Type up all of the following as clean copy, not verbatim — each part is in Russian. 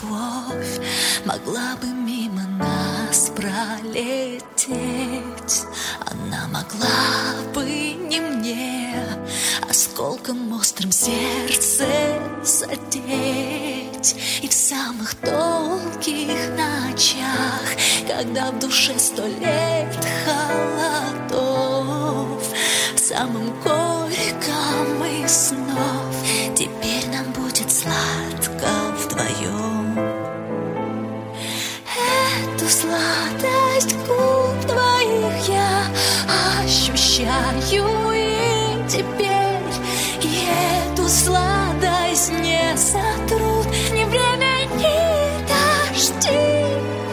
любовь могла бы мимо нас пролететь. Она могла бы не мне осколком острым сердце задеть. И в самых долгих ночах, когда в душе 100 лет холодов, в самом горьком из снов теперь нам будет сладко вдвоем. Эту сладость губ твоих я ощущаю и теперь, и эту сладость не сотрут ни время, ни дожди.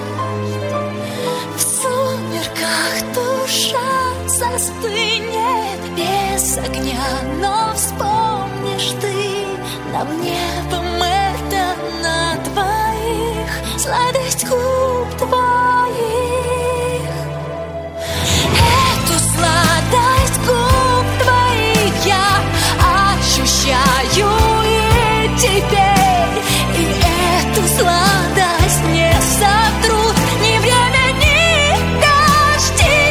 В сумерках душа застынет без огня, но вспомнишь ты нам небом это на двоих, сладость губ твоих. Эту сладость губ твоих я ощущаю и теперь, и эту сладость не сотрут ни время, ни дожди.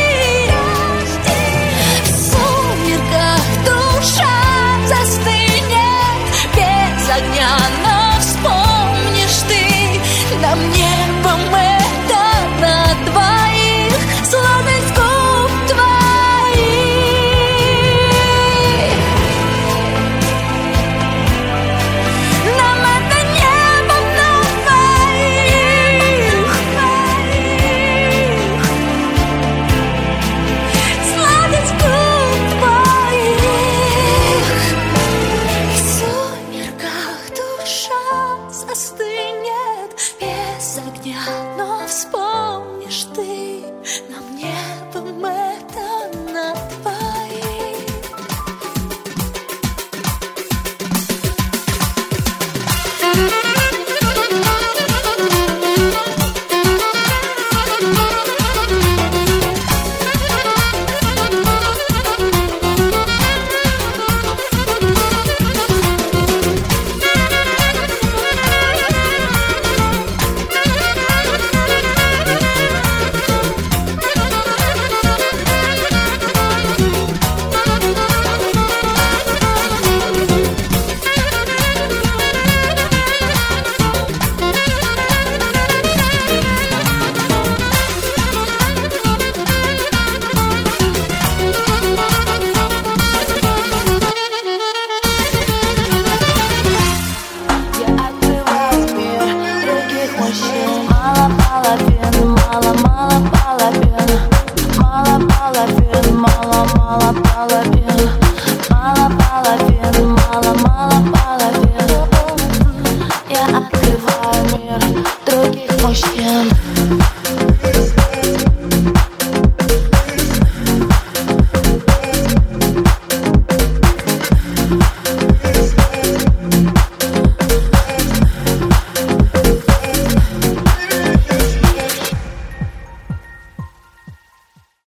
В сумерках душа застынет без огня, но вспомнишь ты нам небом это на двоих, сладость губ твоих. Нам это небом на двоих, сладость губ твоих. В сумерках душа застынет без огня, но вспомнишь ты нам